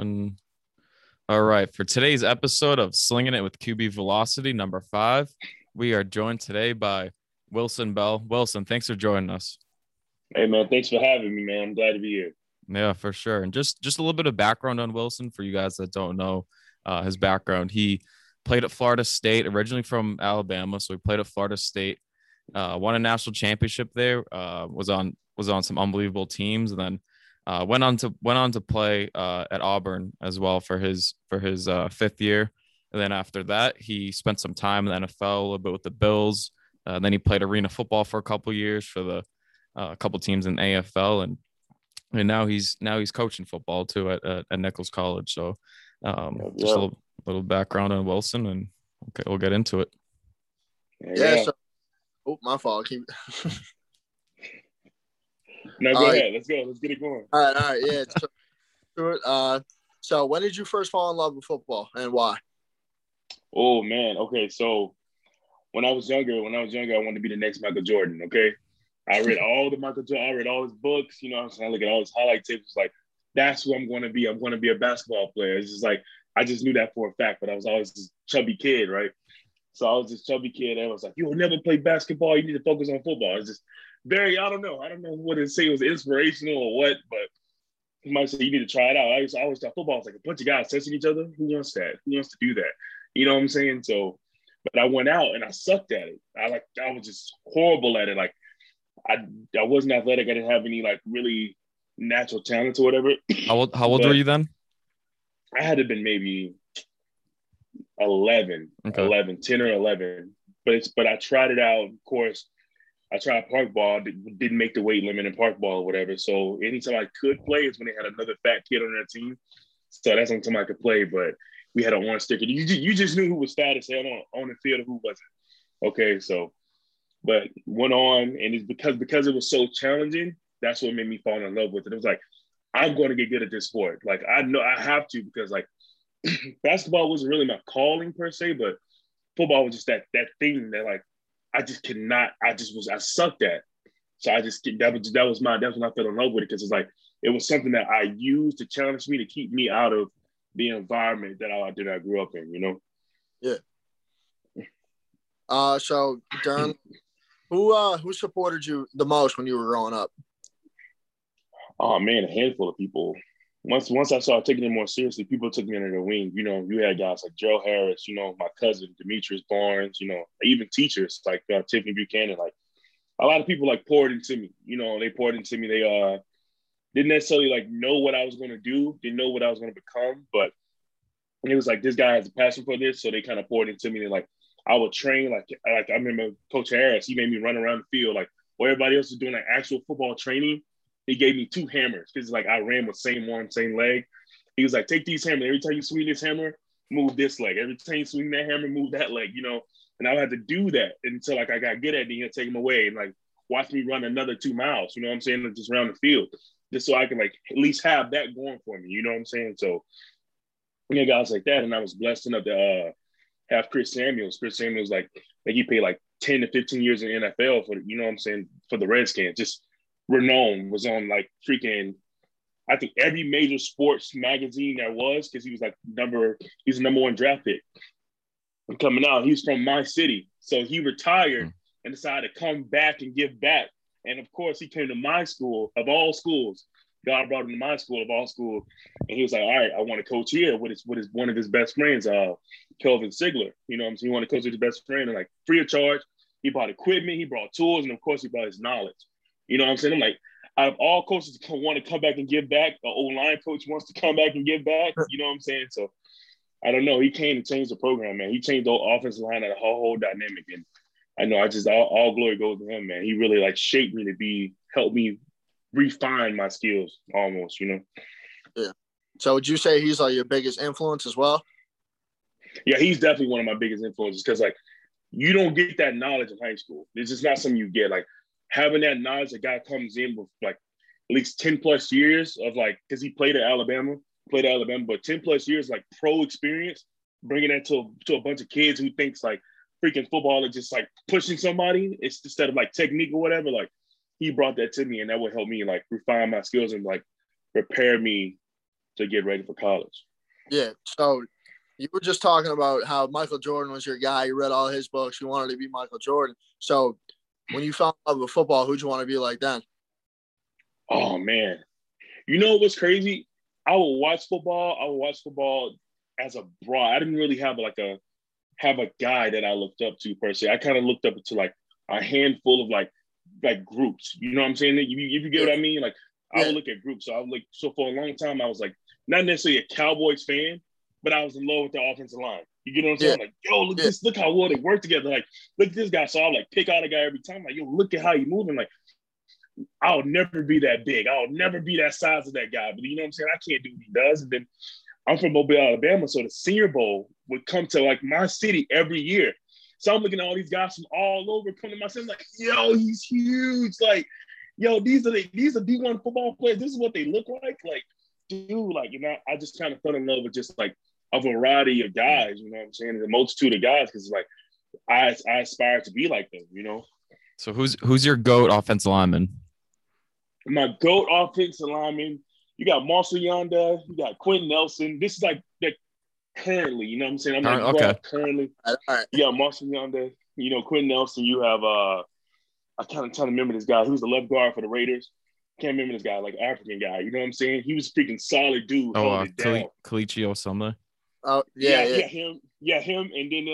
And all right, for today's episode of Slinging It with QB Velocity, number 5, we are joined today by Wilson Bell. Wilson, thanks for joining us. Hey man, thanks for having me, man. I'm glad to be here. Yeah, for sure. And just a little bit of background on Wilson for you guys that don't know his background. He played at Florida State, originally from Alabama, so he played at Florida State, won a national championship there, was on some unbelievable teams, and then went on to play at Auburn as well for his 5th year. And then after that, he spent some time in the NFL, a little bit with the Bills. Then he played arena football for a couple years for the couple teams in AFL, and now he's coaching football too at Nichols College. So just a little background on Wilson, and okay, we'll get into it. Yeah. My fault. No, go ahead. Let's go. Let's get it going. All right. Yeah. So when did you first fall in love with football and why? Oh man. Okay. So when I was younger, I wanted to be the next Michael Jordan. Okay. I read all the Michael Jordan. I read all his books. You know what I'm saying? I look at all his highlight tapes. It's like, that's who I'm going to be. I'm going to be a basketball player. It's just like, I just knew that for a fact, but I was always this chubby kid, right? So I was this chubby kid, and I was like, you will never play basketball. You need to focus on football. It's just very, I don't know what to say. It was inspirational or what, but he might say you need to try it out. I always thought football was like a bunch of guys testing each other. Who wants that? Who wants to do that? You know what I'm saying? So, but I went out and I sucked at it. I was just horrible at it. Like I wasn't athletic. I didn't have any like really natural talents or whatever. How old were you then? I had to been maybe 11, okay. 10 or 11. But I tried it out. Of course, I tried park ball. Didn't make the weight limit in park ball or whatever. So anytime I could play is when they had another fat kid on their team. So that's the only time I could play. But we had an orange sticker. You just knew who was fattest on the field and who wasn't. Okay, so but went on, and it's because it was so challenging. That's what made me fall in love with it. It was like, I'm going to get good at this sport. Like I know I have to, because like basketball wasn't really my calling per se, but football was just that thing that like I sucked at. So that's when I fell in love with it, because it's like it was something that I used to challenge me, to keep me out of the environment that I grew up in, you know? Yeah. So Darren, who supported you the most when you were growing up? Oh man, a handful of people. Once I started taking it more seriously, people took me under their wing. You know, you had guys like Gerald Harris, you know, my cousin Demetrius Barnes, you know, even teachers like Tiffany Buchanan. Like a lot of people like poured into me. You know, they poured into me. They didn't necessarily like know what I was going to do, didn't know what I was going to become, but it was like, this guy has a passion for this, so they kind of poured into me. Like I would train, like I remember Coach Harris, he made me run around the field like where everybody else was doing like actual football training. He gave me 2 hammers, because like I ran with same arm, same leg. He was like, take these hammers. Every time you swing this hammer, move this leg. Every time you swing that hammer, move that leg, you know? And I had to do that until like I got good at it. He'd take them away and like watch me run another 2 miles, you know what I'm saying? Just around the field, just so I can like at least have that going for me, you know what I'm saying? So, you know, guys like that. And I was blessed enough to have Chris Samuels. Chris Samuels, like he played like 10 to 15 years in the NFL for, you know what I'm saying, for the Redskins. Just renowned, was on like freaking, I think every major sports magazine there was, because he was like he's the number 1 draft pick. And coming out, he's from my city. So he retired and decided to come back and give back. And of course, he came to my school of all schools. God brought him to my school of all schools. And he was like, all right, I want to coach here with one of his best friends, Kelvin Sigler. You know what I'm saying? He wanted to coach with his best friend, and like free of charge. He brought equipment, he brought tools, and of course he brought his knowledge. You know what I'm saying? I'm like, out of all coaches want to come back and give back, an O-line coach wants to come back and give back. You know what I'm saying? So I don't know. He came to change the program, man. He changed the offensive line and the whole dynamic. And I know all glory goes to him, man. He really like shaped me to help me refine my skills almost, you know? Yeah. So would you say he's like your biggest influence as well? Yeah, he's definitely one of my biggest influences, because like you don't get that knowledge in high school. It's just not something you get. Like having that knowledge, the guy comes in with like at least 10 plus years of like, because he played at Alabama, but 10 plus years like pro experience, bringing that to a bunch of kids who thinks like freaking football is just like pushing somebody. It's instead of like technique or whatever. Like he brought that to me, and that would help me like refine my skills and like prepare me to get ready for college. Yeah. So you were just talking about how Michael Jordan was your guy. You read all his books. You wanted to be Michael Jordan. So when you fell in love with football, who'd you want to be like then? Oh man, you know what's crazy? I would watch football. I would watch football as a broad. I didn't really have a guy that I looked up to per se. I kind of looked up to like a handful of like groups. You know what I'm saying? If you get what I mean? Like I would look at groups. So for a long time I was like not necessarily a Cowboys fan, but I was in love with the offensive line. You get what I'm saying? Like, yo, look how well they work together. Like, look at this guy. So I'll like pick out a guy every time. Like, yo, look at how he's moving. Like, I'll never be that big. I'll never be that size of that guy. But you know what I'm saying? I can't do what he does. And then I'm from Mobile, Alabama. So the Senior Bowl would come to like my city every year. So I'm looking at all these guys from all over come to my city. Like, yo, he's huge. Like, yo, these are D1 football players. This is what they look like. Like, dude, like, you know, I just kind of fell in love with just like a variety of guys, you know what I'm saying? The multitude of guys, because like I aspire to be like them, you know. So who's your GOAT offensive lineman? My GOAT offensive lineman, you got Marshall Yanda, you got Quentin Nelson. This is like currently, you know what I'm saying? I'm like, okay. Currently, all right. You got Marshall Yanda, you know, Quentin Nelson. You have I kind of trying to remember this guy. He was the left guard for the Raiders. Can't remember this guy, like African guy. You know what I'm saying? He was a freaking solid dude. Oh, Kalichi Osama. Oh yeah, him. Yeah, him. And then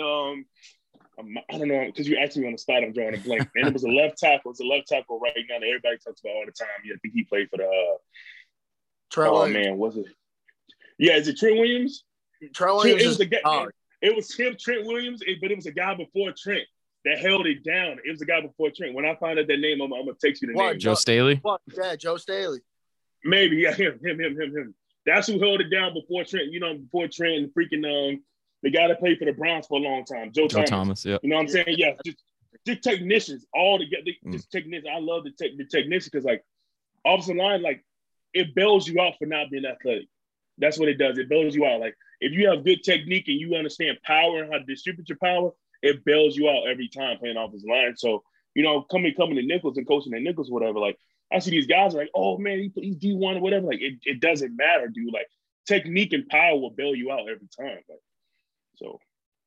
I don't know, because you asked me on the spot. I'm drawing a blank. And it was a left tackle. It's a left tackle right now that everybody talks about all the time. Yeah, I think he played for the. Trent Williams. Man, was it? Yeah, is it Trent Williams? Trent Williams. It was the guy. It was him, Trent Williams, but it was a guy before Trent that held it down. It was a guy before Trent. When I find out that name, I'm gonna text you the name. Joe Staley. Yeah, Joe Staley. Maybe, yeah, him. That's who held it down before Trent. You know, before Trent and freaking the guy that played for the Browns for a long time, Joe Thomas. Yeah. You know what I'm saying? Yeah, just technicians all together. Just technicians. I love the technicians because like offensive line, like it bails you out for not being athletic. That's what it does. It bails you out. Like if you have good technique and you understand power and how to distribute your power, it bails you out every time playing offensive line. So you know, coming to Nichols and coaching at Nichols, whatever, like. I see these guys like, oh man, he's D1 or whatever. Like it doesn't matter, dude. Like technique and power will bail you out every time. Like, so.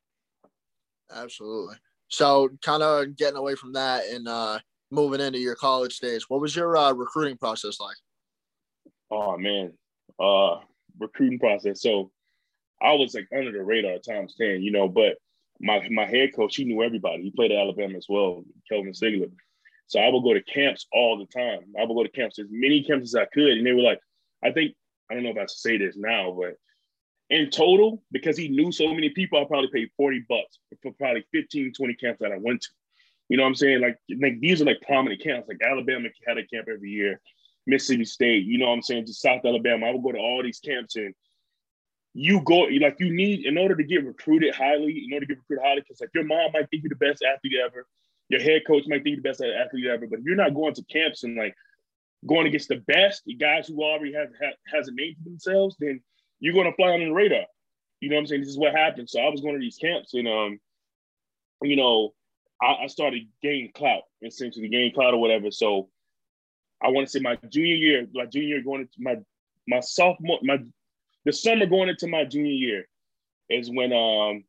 Absolutely. So kind of getting away from that and moving into your college days, what was your recruiting process like? Oh man, recruiting process. So I was like under the radar times 10, you know, but my head coach, he knew everybody. He played at Alabama as well, Kelvin Sigler. So I would go to camps all the time. I would go to camps, as many camps as I could. And they were like, I don't know if I should say this now, but in total, because he knew so many people, I probably paid $40 for probably 15, 20 camps that I went to. You know what I'm saying? Like these are like prominent camps. Like Alabama had a camp every year, Mississippi State, you know what I'm saying? Just South Alabama. I would go to all these camps and you need, in order to get recruited highly, because like your mom might think you're the best athlete ever. Your head coach might think you're the best athlete ever, but if you're not going to camps and like going against the best, the guys who already has a name for themselves, then you're going to fly under the radar. You know what I'm saying? This is what happened. So I was going to these camps and, you know, I started gaining clout, essentially gaining clout or whatever. So I want to say my junior year going into my sophomore, the summer going into my junior year is when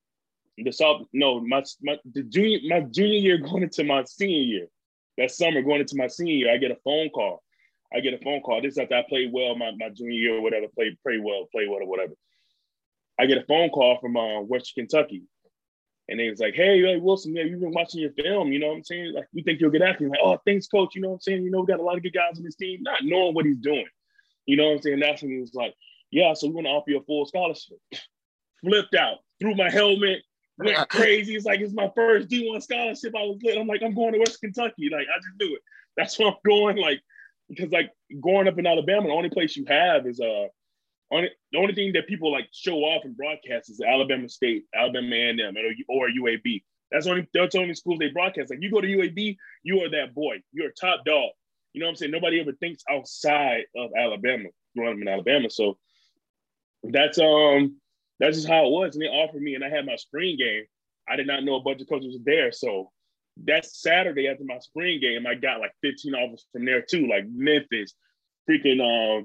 my junior year going into my senior year. That summer going into my senior year, I get a phone call. This is after I played well my junior year or whatever, played well or whatever. I get a phone call from Western Kentucky. And they was like, hey, Wilson, you've been watching your film, you know what I'm saying? Like, we think you're a good athlete. Like, oh, thanks, coach. You know what I'm saying? You know, we got a lot of good guys on this team, not knowing what he's doing. You know what I'm saying? That's when he was like, yeah, so we want to offer you a full scholarship. Flipped out, threw my helmet, went crazy. It's like, it's my first D1 scholarship. I was lit. I'm like, I'm going to Western Kentucky. Like, I just knew it. That's where I'm going. Like, because like growing up in Alabama, the only place you have is the only thing that people like show off and broadcast is Alabama State, Alabama A&M, or UAB. That's the only schools they broadcast. Like you go to UAB, you are that boy. You're a top dog. You know what I'm saying? Nobody ever thinks outside of Alabama, growing up in Alabama. So that's just how it was. And they offered me, and I had my spring game. I did not know a bunch of coaches were there. So that Saturday after my spring game, I got like 15 offers from there too, like Memphis, freaking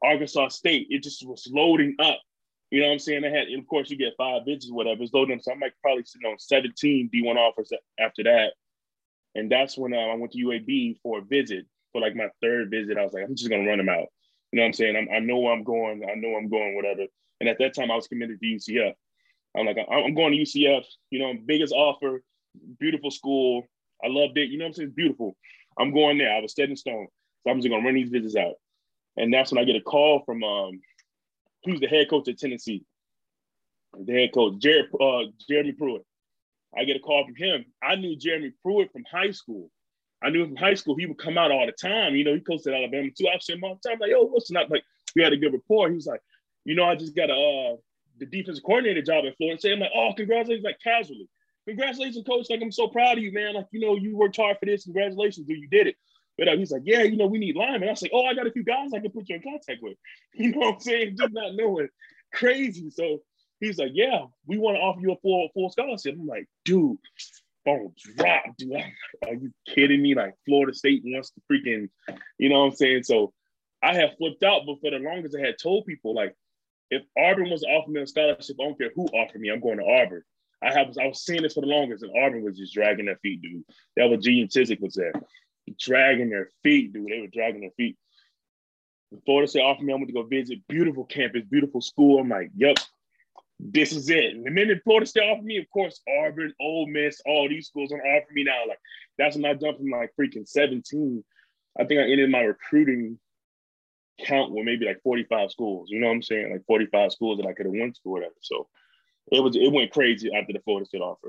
Arkansas State. It just was loading up. You know what I'm saying? And of course, you get 5 visits, whatever. It's loading up. So I'm like probably sitting on 17 D1 offers after that. And that's when I went to UAB for a visit. For like my 3rd visit, I was like, I'm just gonna run them out. You know what I'm saying? I know where I'm going. I know I'm going, whatever. And at that time, I was committed to UCF. I'm like, I'm going to UCF. You know, biggest offer, beautiful school. I loved it. You know what I'm saying? It's beautiful. I'm going there. I was set in stone. So I'm just gonna run these visits out. And that's when I get a call from who's the head coach at Tennessee. The head coach, Jeremy Pruitt. I get a call from him. I knew Jeremy Pruitt from high school. I knew him from high school. He would come out all the time. You know, he coached at Alabama too. I've seen him all the time. Like, yo, what's not? Like, we had a good rapport. He was like, you know, I just got the defensive coordinator job at Florida State. I'm like, oh, congratulations, like casually. Congratulations, coach. Like, I'm so proud of you, man. Like, you know, you worked hard for this. Congratulations, dude. You did it. But he's like, yeah, you know, we need linemen. I was like, oh, I got a few guys I can put you in contact with. You know what I'm saying? Just not knowing. Crazy. So he's like, yeah, we want to offer you a full scholarship. I'm like, dude, phone drop, dude. I'm like, are you kidding me? Like, Florida State wants to freaking, you know what I'm saying? So I had flipped out, but for the longest I had told people, like, if Auburn was offering me a scholarship, I don't care who offered me, I'm going to Auburn. I was saying this for the longest, and Auburn was just dragging their feet, dude. That was Gene Chizik was there. Dragging their feet, dude. They were dragging their feet. Florida State offered me, I went to go visit. Beautiful campus, beautiful school. I'm like, yep, this is it. And the minute Florida State offered me, of course, Auburn, Ole Miss, all these schools are offering me now. Like, that's when I jumped from like freaking 17. I think I ended my recruiting count with maybe like 45 schools. You know what I'm saying? Like 45 schools that I could have went to or whatever. So it went crazy after the Florida State offer.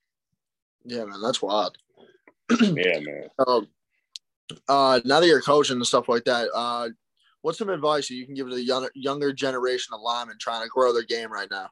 Yeah, man, that's wild. Yeah, man. Now that you're coaching and stuff like that, what's some advice that you can give to the younger generation of linemen trying to grow their game right now?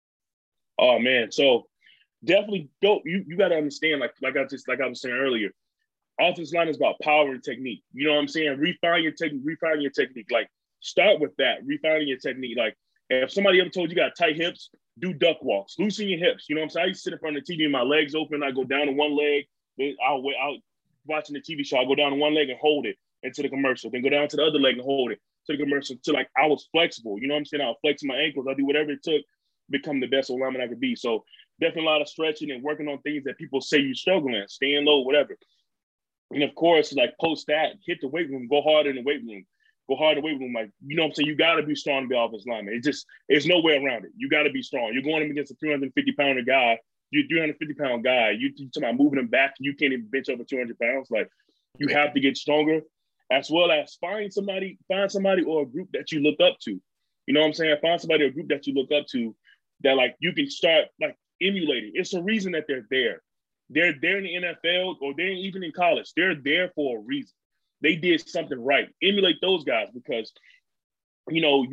Oh man, so definitely go. You got to understand, like I was saying earlier, offensive line is about power and technique. You know what I'm saying? Refine your technique. Like, start with that. Refining your technique. Like, if somebody ever told you got tight hips, do duck walks. Loosen your hips. You know what I'm saying? I used to sit in front of the TV with my legs open. I go down to one leg. I'll watching the TV show. I go down to one leg and hold it into the commercial. Then go down to the other leg and hold it to the commercial. To like, I was flexible. You know what I'm saying? I was flexing my ankles. I'll do whatever it took to become the best lineman I could be. So definitely a lot of stretching and working on things that people say you're struggling at, staying low, whatever. And of course, like post that, hit the weight room, go hard in the weight room. Go hard in the weight room. Like, you know what I'm saying? You got to be strong to be offensive lineman. There's no way around it. You got to be strong. You're going up against a 350-pounder guy. You're a 350-pound guy. You're talking about moving him back. You can't even bench over 200 pounds. Like, you have to get stronger, as well as find somebody or a group that you look up to. You know what I'm saying? Find somebody or a group that you look up to that, like, you can start, like, emulating. It's a reason that they're there. They're there in the NFL or they're even in college. They're there for a reason. They did something right. Emulate those guys because, you know,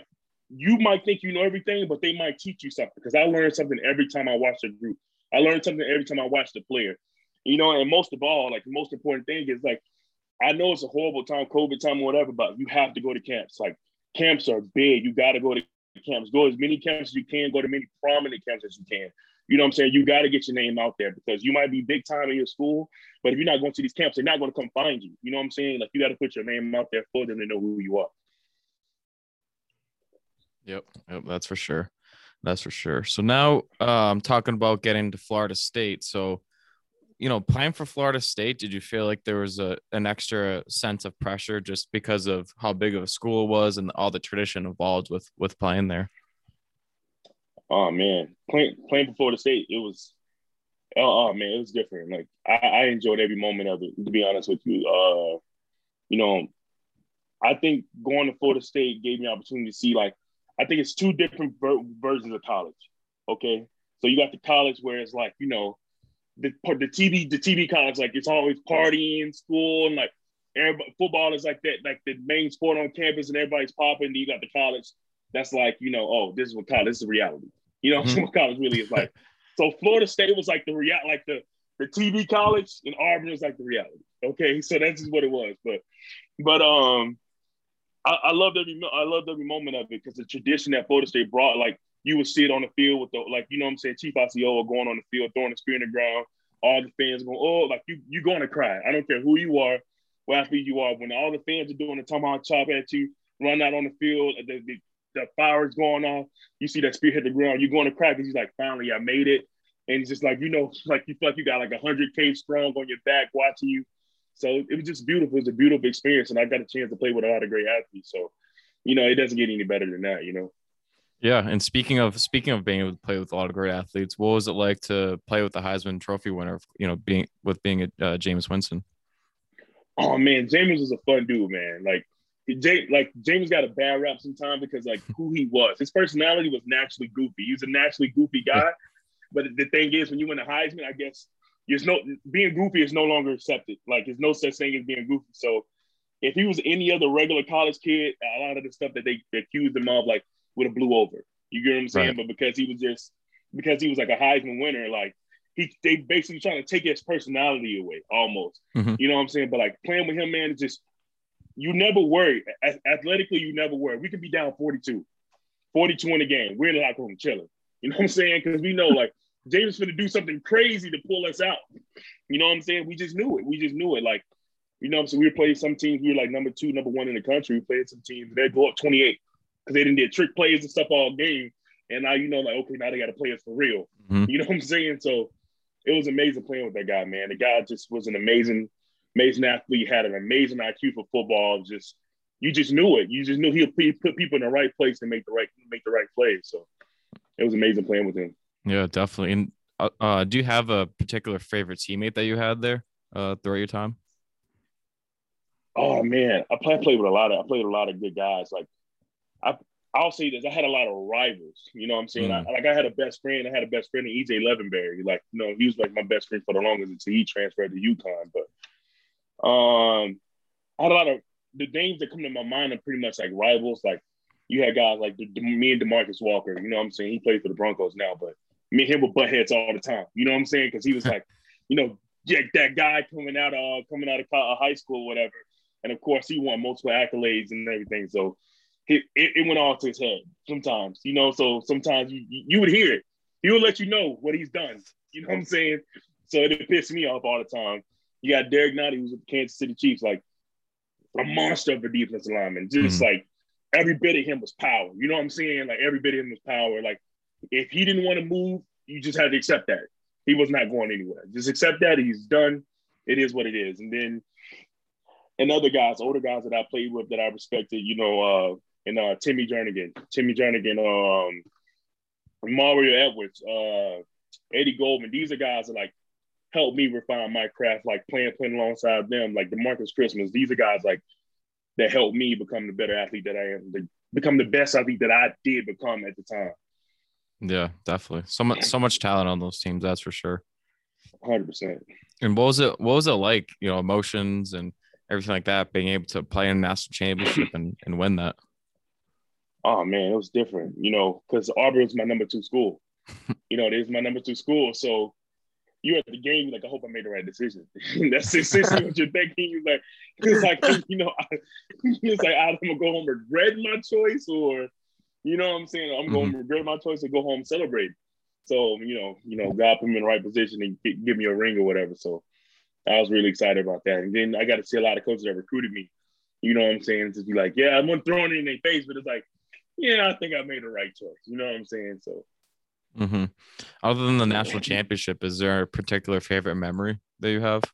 you might think you know everything, but they might teach you something. Because I learned something every time I watched a group. I learned something every time I watched a player. You know, and most of all, like, the most important thing is, like, I know it's a horrible time, COVID time or whatever, but you have to go to camps. Like, camps are big. You got to go to camps. Go as many camps as you can. Go to many prominent camps as you can. You know what I'm saying? You got to get your name out there because you might be big time in your school, but if you're not going to these camps, they're not going to come find you. You know what I'm saying? Like, you got to put your name out there for them to know who you are. Yep, that's for sure. That's for sure. So now I'm talking about getting to Florida State. So, you know, playing for Florida State, did you feel like there was an extra sense of pressure just because of how big of a school it was and all the tradition involved with playing there? Oh man, playing for Florida State, it was, oh man, it was different. Like, I enjoyed every moment of it. To be honest with you, you know, I think going to Florida State gave me an opportunity to see, like, I think it's two different versions of college. Okay, so you got the college where it's like, you know, the TV college, like, it's always partying, school, and like football is like that, like the main sport on campus, and everybody's popping. You got the college that's like, you know, oh, this is what college, this is reality. You know what college really is like. So Florida State was like the TV college, and Auburn was like the reality. Okay, so that's just what it was. But I loved every moment of it because the tradition that Florida State brought, like, you would see it on the field with the, like, you know what I'm saying, Chief Osceola going on the field, throwing the spear in the ground, all the fans going, oh, like, you're going to cry. I don't care who you are, what athlete you are. When all the fans are doing the tomahawk chop at you, run out on the field, the fire's going off. You see that spear hit the ground. You're going to crack because he's like, finally, I made it. And it's just like, like you feel like you got like 100K strong on your back watching you. So it was just beautiful. It was a beautiful experience. And I got a chance to play with a lot of great athletes. So, it doesn't get any better than that, Yeah, and speaking of being able to play with a lot of great athletes, what was it like to play with the Heisman Trophy winner? Being Jameis Winston. Oh man, Jameis was a fun dude, man. Like Jameis got a bad rap sometimes because like who he was. His personality was naturally goofy. He was a naturally goofy guy. But the thing is, when you win the Heisman, I guess being goofy is no longer accepted. Like there's no such thing as being goofy. So if he was any other regular college kid, a lot of the stuff that they accused him of, like, would have blew over. You get what I'm saying? Right. But because he was like a Heisman winner, like they basically trying to take his personality away almost. Mm-hmm. You know what I'm saying? But like playing with him, man, it's just you never worry. Athletically, you never worry. We could be down 42 in the game. We're in the locker room chilling. You know what I'm saying? Because we know like James going to do something crazy to pull us out. You know what I'm saying? We just knew it. Like, you know what I'm saying? We were playing some teams. We were like number 2, number 1 in the country. We played some teams. They'd go up 28 because they didn't do trick plays and stuff all game. And now, like, okay, now they got to play us for real. Mm-hmm. You know what I'm saying? So it was amazing playing with that guy, man. The guy just was an amazing athlete, had an amazing IQ for football. You just knew it. You just knew he'd put people in the right place to make the right plays. So it was amazing playing with him. Yeah, definitely. And do you have a particular favorite teammate that you had there throughout your time? Oh man, I played with a lot of good guys. Like I'll say this, I had a lot of rivals. You know what I'm saying? I had a best friend. I had a best friend in EJ Levenberry. Like, he was like my best friend for the longest until he transferred to UConn. But I had a lot of the names that come to my mind are pretty much like rivals. Like you had guys like me and DeMarcus Walker. You know what I'm saying? He played for the Broncos now, but me and him would butt heads all the time. You know what I'm saying? Because he was like, that guy coming out of high school, whatever. And of course, he won multiple accolades and everything. So it went all to his head sometimes, So sometimes you would hear it. He would let you know what he's done. You know what I'm saying? So it pissed me off all the time. You got Derek Nottie, who's with the Kansas City Chiefs, like a monster of a defensive lineman. Just like every bit of him was power. You know what I'm saying? Like every bit of him was power. Like if he didn't want to move, you just had to accept that. He was not going anywhere. Just accept that. He's done. It is what it is. And then older guys that I played with that I respected, and Timmy Jernigan, Mario Edwards, Eddie Goldman. These are guys that like helped me refine my craft, like playing alongside them, like DeMarcus Christmas. These are guys like that helped me become the better athlete that I am, become the best athlete that I did become at the time. Yeah, definitely. So much talent on those teams, that's for sure. 100%. And what was it like, emotions and everything like that, being able to play in a national championship and win that? Oh man, it was different, because Auburn was my number 2 school. It is my number 2 school. So you're at the game, you're like, I hope I made the right decision. That's essentially what you're thinking. It's like, I'm gonna go home and regret my choice, or you know what I'm saying? I'm going to regret my choice and go home and celebrate. So, God put me in the right position and give me a ring or whatever. So I was really excited about that. And then I got to see a lot of coaches that recruited me. You know what I'm saying? To be like, yeah, I'm not throwing it in their face, but it's like, yeah, I think I made the right choice. You know what I'm saying? So. Other than the national championship, is there a particular favorite memory that you have?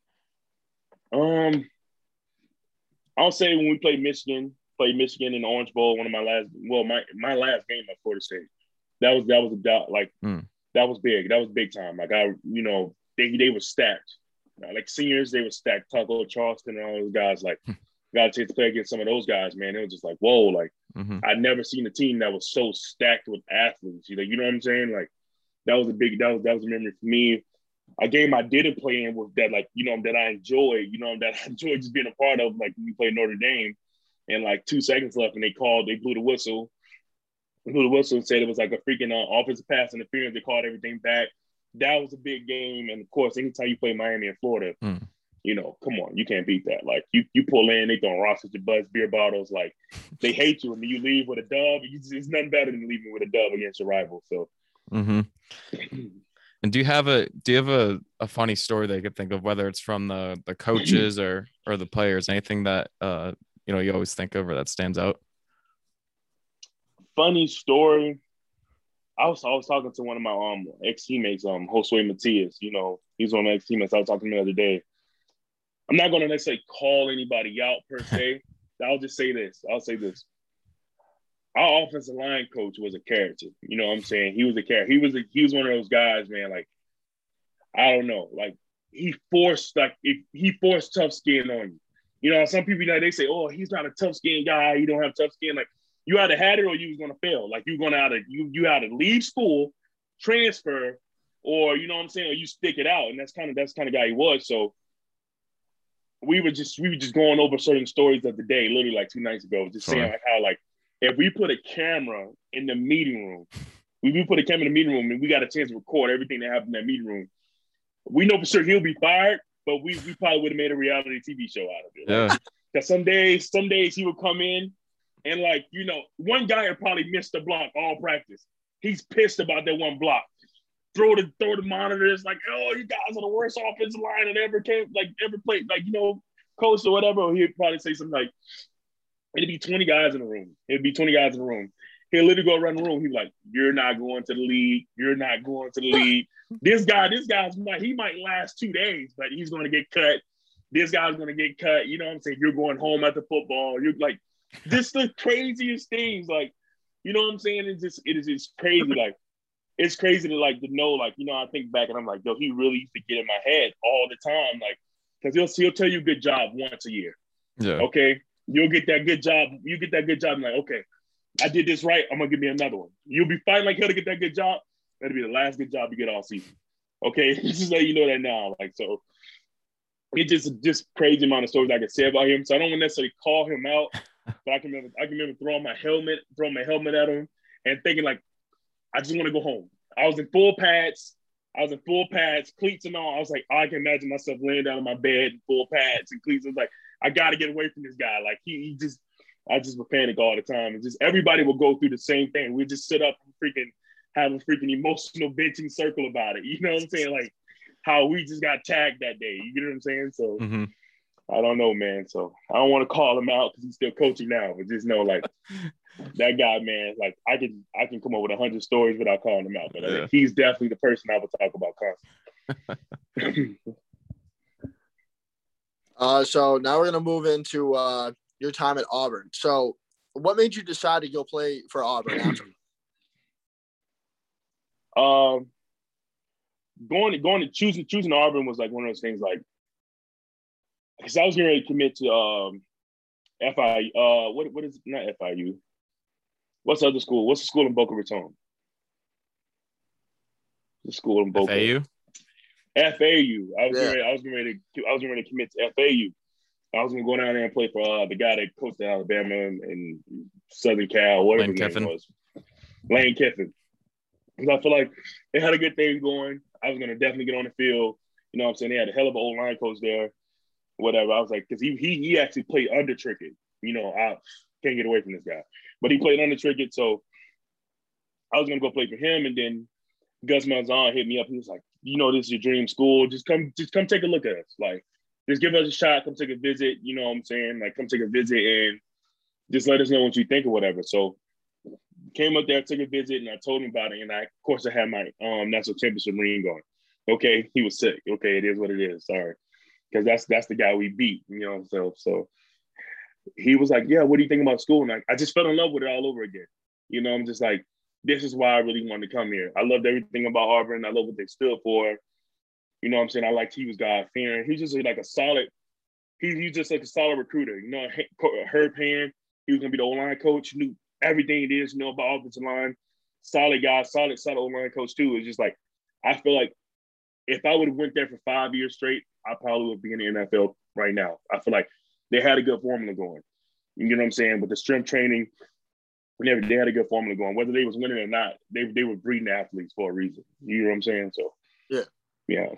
I'll say when we played Michigan in the Orange Bowl, one of my last game at Florida State. That was that was big. That was big time. Like they were stacked. Like seniors, they were stacked. Tucker, Charleston, and all those guys. Like got a chance to play against some of those guys. Man, it was just like whoa. Like I'd never seen a team that was so stacked with athletes. You know what I'm saying? Like that was a memory for me. A game I didn't play in was that that I enjoyed. That I enjoyed just being a part of. Like we played Notre Dame. And like 2 seconds left, and they blew the whistle. And said it was like a freaking offensive pass interference. They called everything back. That was a big game. And of course, anytime you play Miami and Florida, come on, you can't beat that. Like you pull in, they throwing rocks at your butts, beer bottles. Like they hate you, and then you leave with a dub. It's nothing better than leaving with a dub against your rival. So. And do you have a funny story that you could think of, whether it's from the coaches or the players, anything that you always think of or that stands out? Funny story. I was talking to one of my ex teammates, Josue Matias. He's one of my ex teammates. I was talking to him the other day. I'm not gonna necessarily call anybody out per se. I'll just say this. I'll say this. Our offensive line coach was a character. You know what I'm saying? He was a character. He was one of those guys, man. Like, I don't know. Like, he forced tough skin on you. Some people they say, "Oh, he's not a tough skin guy. He don't have tough skin." Like, you either had it or you was gonna fail. Like, you either leave school, transfer, or you know what I'm saying, or you stick it out. And that's kind of guy he was. So we were just going over certain stories of the day, literally like 2 nights ago, just saying like how like if we put a camera in the meeting room, and we got a chance to record everything that happened in that meeting room, we know for sure he'll be fired, but we probably would have made a reality TV show out of it. Yeah. Because some days he would come in and one guy would probably miss the block all practice. He's pissed about that one block. Throw the monitors like, "Oh, you guys are the worst offensive line that ever played, coach or whatever." Or he'd probably say something like, it'd be 20 guys in the room. He'll literally go around the room. He's like, "You're not going to the league. You're not going to the league." This guy's might last 2 days, but he's going to get cut. This guy's going to get cut. You know what I'm saying? You're going home after football. You're like, just the craziest things. Like, you know what I'm saying? It is just crazy. Like, it's crazy to know, I think back and I'm like, yo, he really used to get in my head all the time. Like, because he'll tell you good job once a year. Yeah. Okay. You'll get that good job. You get that good job. I'm like, okay, I did this right. I'm going to give me another one. You'll be fighting like hell to get that good job. That'll be the last good job you get all season. Okay. Just let you know that now. Like, so it's just crazy amount of stories I can say about him. So I don't want to necessarily call him out, but I can remember throwing my helmet at him and thinking like, I just want to go home. I was in full pads, cleats and all. I was like, I can imagine myself laying down on my bed in full pads and cleats. I was like, I got to get away from this guy. Like I just would panic all the time. And just everybody will go through the same thing. We just sit up and have a freaking emotional benching circle about it. You know what I'm saying? Like how we just got tagged that day. You get what I'm saying? So I don't know, man. So I don't want to call him out because he's still coaching now, but just know like that guy, man, like I can come up with 100 stories without calling him out, but he's definitely the person I would talk about constantly. So now we're gonna move into your time at Auburn. So what made you decide to go play for Auburn after? Choosing Auburn was like one of those things, like because I was getting ready to commit to FIU. What is not FIU? What's the other school? What's the school in Boca Raton? The school in Boca. FAU. I was getting ready to commit to FAU. I was gonna go down there and play for the guy that coached at Alabama and Southern Cal, whatever his name was, Lane Kiffin. Because I feel like they had a good thing going. I was gonna definitely get on the field. You know what I'm saying? They had a hell of an old line coach there. Whatever. I was like, because he actually played under Trickett. I can't get away from this guy. But he played under Trickett, so I was gonna go play for him. And then Gus Malzahn hit me up. He was like, this is your dream school. Just come take a look at us. Like, just give us a shot. Come take a visit. You know what I'm saying? Like, come take a visit and just let us know what you think or whatever. So came up there, took a visit, and I told him about it. And of course, I had my national championship ring going. Okay, he was sick. Okay, it is what it is. Sorry. Because that's the guy we beat, So he was like, "Yeah, what do you think about school?" And I just fell in love with it all over again. I'm just like, this is why I really wanted to come here. I loved everything about Auburn. I love what they stood for. You know what I'm saying? I liked he was God-fearing. He's just like a solid. He's just like a solid recruiter. Herb Hand. He was gonna be the O-line coach. Knew everything it is. About offensive line. Solid guy. Solid O-line coach too. It's just like I feel like if I would have went there for 5 years straight, I probably would be in the NFL right now. I feel like they had a good formula going. You know what I'm saying? With the strength training, they had a good formula going. Whether they was winning or not, they were breeding athletes for a reason. You know what I'm saying? So yeah.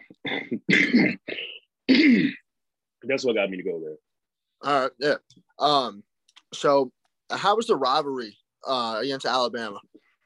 That's what got me to go there. All right, yeah. So how was the rivalry against Alabama?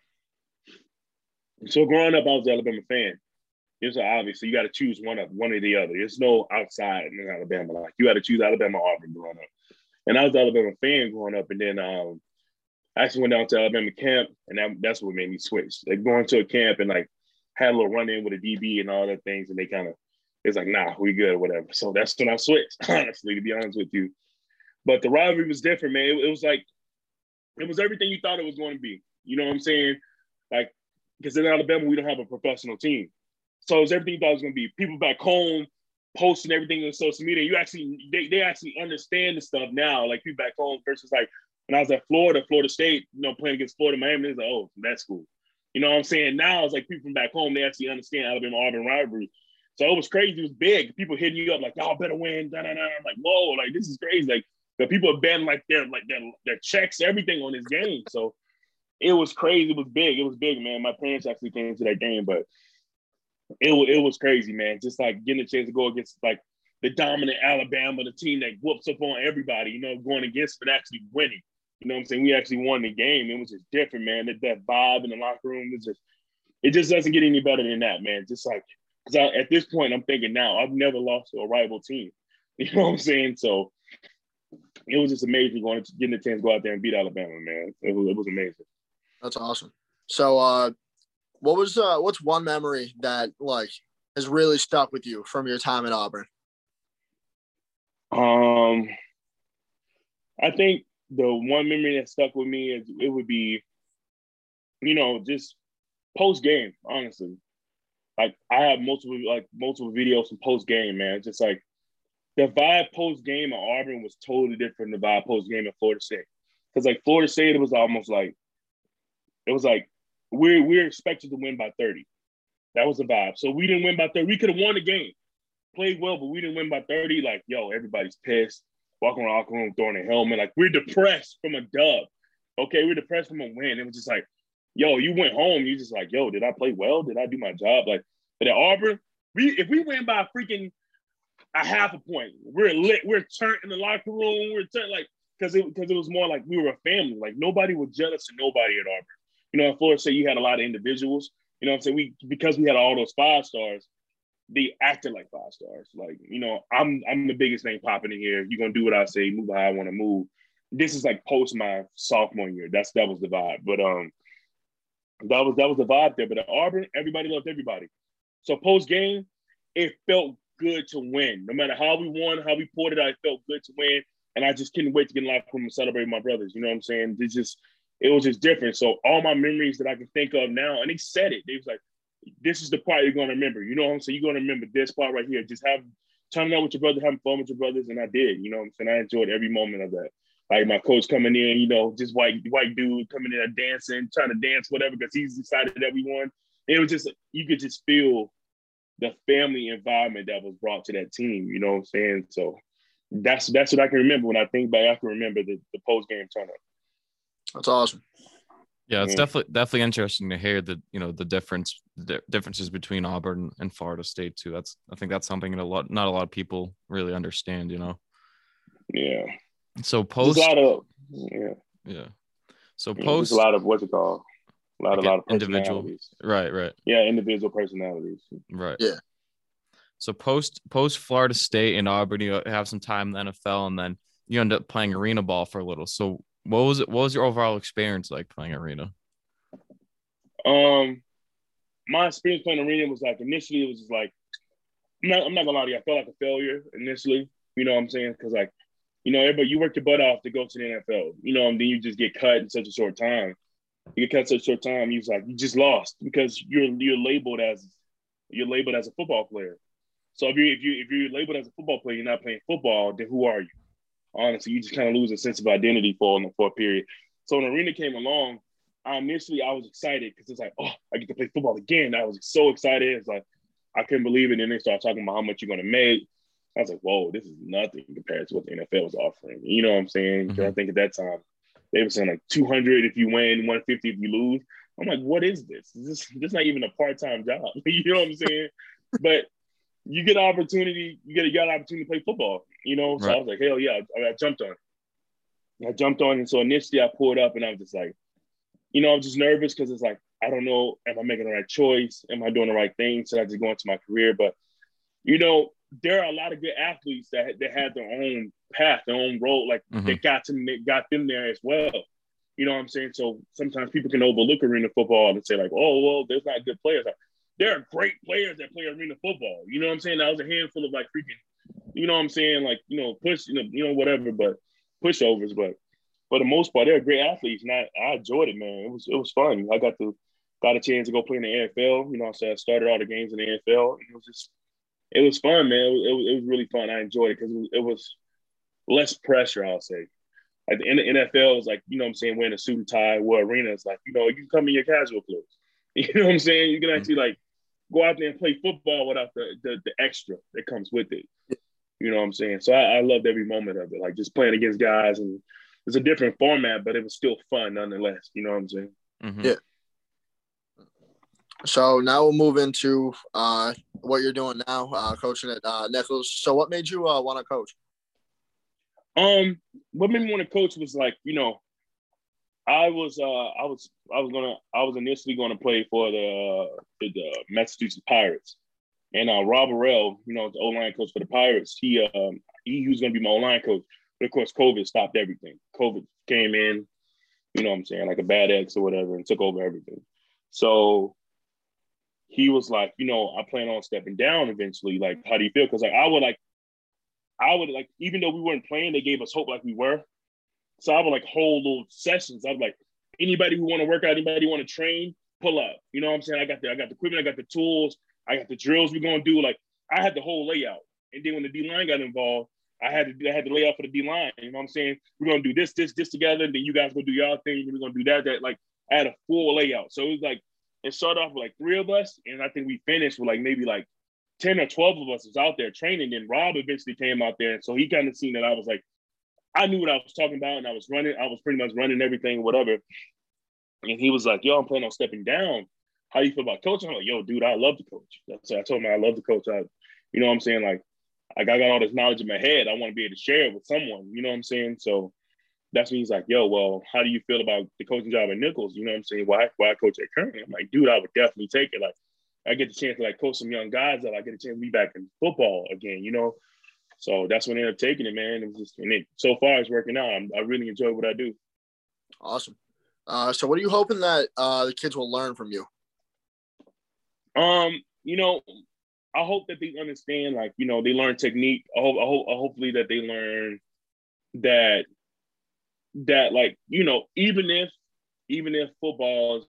So growing up, I was an Alabama fan. Obviously you got to choose one or the other. There's no outside in Alabama. Like you got to choose Alabama or Auburn growing up. And I was an Alabama fan growing up. And then I actually went down to Alabama camp, and that's what made me switch. Like going to a camp and like had a little run in with a DB and all that things, and they kind of it's like, nah, we good or whatever. So that's when I switched, honestly, to be honest with you. But the rivalry was different, man. It was like it was everything you thought it was going to be. You know what I'm saying? Like, because in Alabama we don't have a professional team, so it was everything you thought it was going to be. People back home posting everything on social media. You actually they actually understand the stuff now. Like people back home versus like when I was at Florida State, playing against Florida Miami, it's like, oh, that's cool. You know what I'm saying? Now it's like people from back home, they actually understand Alabama-Auburn rivalry. So it was crazy. It was big. People hitting you up like, y'all better win. Da, da, da. I'm like, whoa, like this is crazy. Like the people are betting like their checks, everything on this game. So it was crazy. It was big. It was big, man. My parents actually came to that game, but it was crazy, man. Just like getting a chance to go against like the dominant Alabama, the team that whoops up on everybody, going against but actually winning. You know what I'm saying? We actually won the game. It was just different, man. That vibe in the locker room it just doesn't get any better than that, man. Just like, because at this point, I'm thinking now, I've never lost to a rival team. You know what I'm saying? So it was just amazing getting the chance to go out there and beat Alabama, man. It was amazing. That's awesome. So, what's one memory that like has really stuck with you from your time at Auburn? I think the one memory that stuck with me is it would be, just post game, honestly. Like I have multiple videos from post game, man. Just like the vibe post game at Auburn was totally different than the vibe post game at Florida State. Because like Florida State, it was like we're expected to win by 30. That was the vibe. So we didn't win by 30. We could have won the game, played well, but we didn't win by 30. Like, yo, everybody's pissed. Walking around the locker room, throwing a helmet. Like, we're depressed from a dub. Okay, we're depressed from a win. It was just like, yo, you went home. You just like, yo, did I play well? Did I do my job? Like, but at Auburn, if we win by freaking a half a point, we're lit. We're turned in the locker room. We're turned like because it was more like we were a family. Like nobody was jealous of nobody at Auburn. At Florida State, you had a lot of individuals. You know what I'm saying? Because we had all those 5 stars, they acted like 5 stars. Like, I'm the biggest thing popping in here. You're gonna do what I say, move how I want to move. This is like post my sophomore year. That was the vibe. But that was the vibe there. But at Auburn, everybody loved everybody. So post game, it felt good to win. No matter how we won, how we pulled it out, it felt good to win. And I just couldn't wait to get in the locker room and celebrate with my brothers. You know what I'm saying? It was just different. So all my memories that I can think of now, and they said it. They was like, this is the part you're going to remember. You know what I'm saying? You're going to remember this part right here. Just turning out with your brother, having fun with your brothers. And I did, you know what I'm saying? I enjoyed every moment of that. Like my coach coming in, just white dude coming in dancing, trying to dance, whatever, because he's excited that we won. And it was just, you could just feel the family environment that was brought to that team. You know what I'm saying? So that's what I can remember. When I think back, I can remember the post-game turnout. That's awesome. Yeah, it's definitely interesting to hear the differences between Auburn and Florida State too. I think that's something that not a lot of people really understand. Yeah. So post. There's a lot of yeah. So post. There's a lot of what's it called? A lot of individual. Right. Yeah, individual personalities. Right. Yeah. So post Florida State and Auburn, you have some time in the NFL, and then you end up playing arena ball for a little. So what was your overall experience like playing arena? My experience playing arena was like initially it was just like I'm not gonna lie to you, I felt like a failure initially. You know what I'm saying? Because like, everybody you work your butt off to go to the NFL, and then you just get cut in such a short time. You get cut in such a short time, you just lost because you're labeled as a football player. So if you're labeled as a football player, you're not playing football, then who are you? Honestly, you just kind of lose a sense of identity for a period. So when arena came along, I was excited because it's like, oh, I get to play football again. I was so excited. It's like I couldn't believe it. And then they started talking about how much you're going to make. I was like, whoa, this is nothing compared to what the NFL was offering. You know what I'm saying? Because I think at that time they were saying like 200 if you win, 150 if you lose. I'm like, what is this? This not even a part-time job. You know what I'm saying? But you get an opportunity. You got an opportunity to play football. So right. I was like, hell yeah! I jumped on. And so initially I pulled up, and I was just like, I'm just nervous because it's like I don't know, am I making the right choice? Am I doing the right thing? Should I just go into my career? But there are a lot of good athletes that had their own path, their own road, like Mm-hmm. that got them there as well. You know what I'm saying? So sometimes people can overlook arena football and say like, oh, well, there's not good players. Like, there are great players that play arena football. You know what I'm saying? That was a handful of like freaking, you know what I'm saying? Like, whatever, but pushovers. But for the most part, they're great athletes. And I enjoyed it, man. It was fun. I got a chance to go play in the NFL. You know what I'm saying? I started all the games in the NFL. It was fun, man. It was really fun. I enjoyed it because it was less pressure, I'll say. Like the NFL is like, you know what I'm saying, wearing a suit and tie, where arena is like, you can come in your casual clothes. You know what I'm saying? You can actually like go out there and play football without the extra that comes with it. You know what I'm saying? So I loved every moment of it. Like just playing against guys, and it's a different format, but it was still fun nonetheless. You know what I'm saying? Mm-hmm. Yeah. So now we'll move into what you're doing now, coaching at Nichols. So what made you want to coach? What made me want to coach was like, I was initially going to play for the Massachusetts Pirates, and Rob Burrell, the O-line coach for the Pirates, he was going to be my O-line coach, but of course COVID stopped everything. COVID came in, you know what I'm saying, like a bad X or whatever, and took over everything. So he was like, I plan on stepping down eventually. Like, how do you feel? Because like I would even though we weren't playing, they gave us hope like we were. So I would like hold little sessions. I'd like, anybody who want to work out, anybody who want to train, pull up. You know what I'm saying? I got the equipment, I got the tools, I got the drills we're gonna do. Like I had the whole layout. And then when the D-line got involved, I had to lay out for the D-line. You know what I'm saying? We're gonna do this together, and then you guys go do y'all thing, and we're gonna do that. Like I had a full layout. So it was like, it started off with like 3 of us, and I think we finished with like maybe like 10 or 12 of us was out there training. Then Rob eventually came out there. And so he kind of seen that I was like, I knew what I was talking about, and I was pretty much running everything, whatever. And he was like, yo, I'm planning on stepping down. How do you feel about coaching? I'm like, yo, dude, I love to coach. So I told him I love to coach. You know what I'm saying? Like I got all this knowledge in my head. I want to be able to share it with someone. You know what I'm saying? So that's when he's like, yo, well, how do you feel about the coaching job at Nichols? You know what I'm saying? Why coach at Kearney? I'm like, dude, I would definitely take it. Like, I get the chance to like coach some young guys that I get a chance to be back in football again, So that's when I ended up taking it, man. So far it's working out. I really enjoy what I do. Awesome. So what are you hoping that the kids will learn from you? I hope that they understand, like, they learn technique. Hopefully that they learn that like, even if football is